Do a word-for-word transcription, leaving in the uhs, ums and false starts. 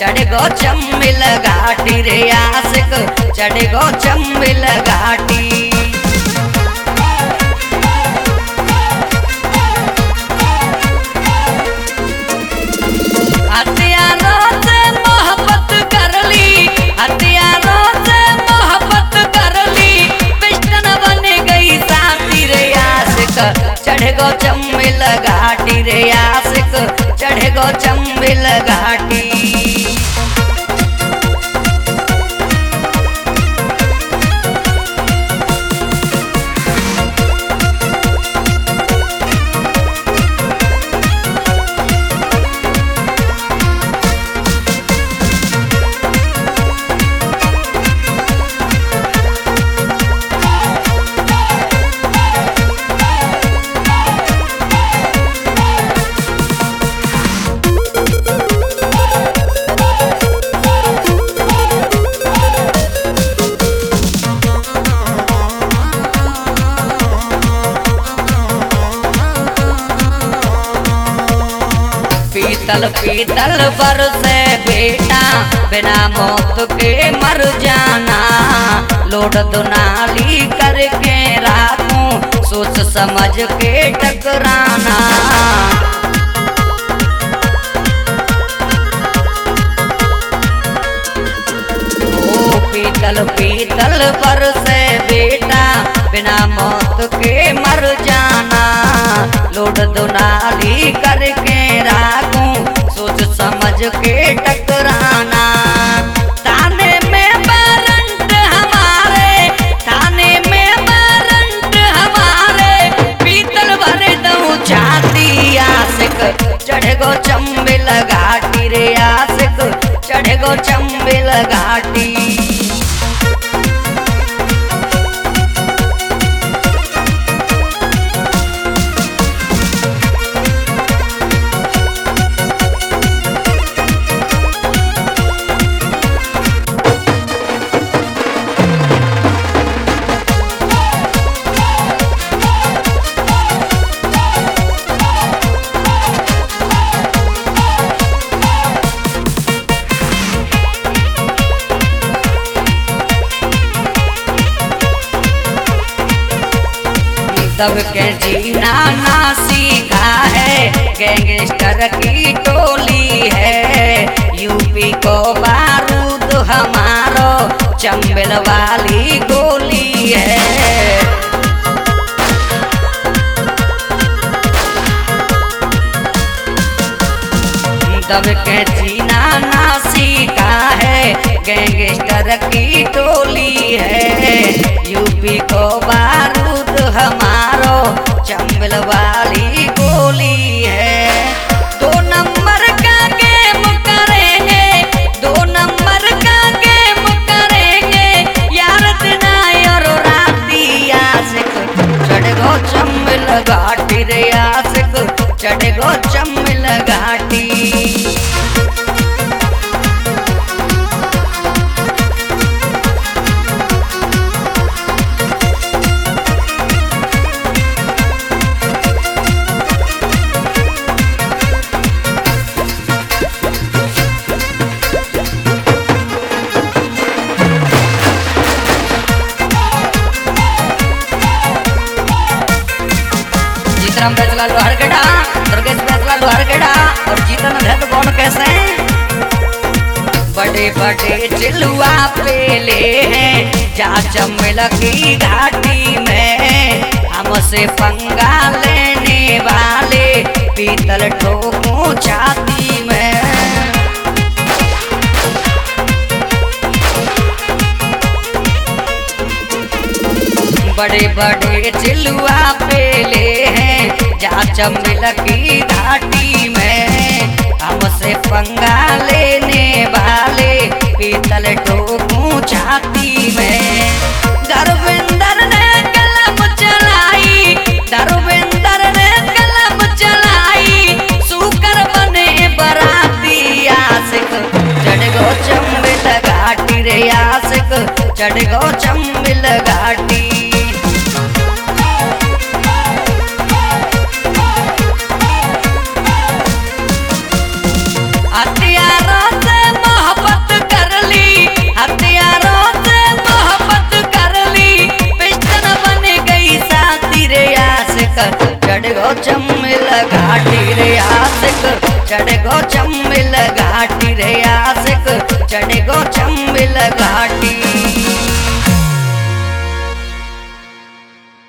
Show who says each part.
Speaker 1: चढ़ गो चंबिल घाटी रे आशिक चढ़ गो चंबिल घाटी। हथियारों से मोहब्बत कर ली, हथियारों से मोहब्बत कर ली, पिस्टन बन गई साथी रे आशिक चढ़ गो चंबिल घाटी रे आशिक चढ़ गो चंबिल घाटी। पीतल पीतल बरसे बेटा बिना मौत के मर जाना, लोड दुनाली करके राखूं सोच समझ के टकराना। ओ पीतल पीतल बरसे बेटा बिना मौत के मर जाना, लोड दुनाली करके राखूं सोच समझ के टकराना। थाने में वारंट हमारे, थाने में वारंट हमारे, पीतल भर दूं छाती आशिक चढ़ गो चंबिल घाटी रे आशिक चढ़ गो चंबिल घाटी। सब के जीना ना सीखा है गैंगस्टर की टोली है, यूपी को बारूद हमारो चंबिल वाली गोली है। सब के जीना ना सीखा है गैंगस्टर की टोली है, यूपी को बारूद हमारो चंबिल वाली गोली है। दो नंबर का गेम करेंगे, दो नंबर का गेम करेंगे यार दिना और राती आशिक चढ़ गो चंबिल घाटी रे आशिक चढ़ गो चंबिल घाटी। जीतराम फैसला लोहरगढ़ा, दुर्गेश फैसला लोहरगढ़ा और जीतन धत कौन कैसे। बड़े बड़े चिलुआ पेले हैं जा चंबिल की घाटी में, हमसे पंगा लेने वाले पीतल ठोकूं छाती में। बड़े बड़े चिलुआ पेले हैं जा चंबिल की घाटी में, हमसे पंगा लेने वाले पीतल ठोकूं छाती में। धर्मेंद्र ने कलम चलाई, धर्मेंद्र ने कलम चलाई, सूकर बने बराती आशिक चढ़ गो चंबिल घाटी रे आशिक चढ़ गो चंबिल घाटी। हथियारों से चढ़ गो चंबिल घाटी रे आशिक चढ़ गो चंबिल घाटी।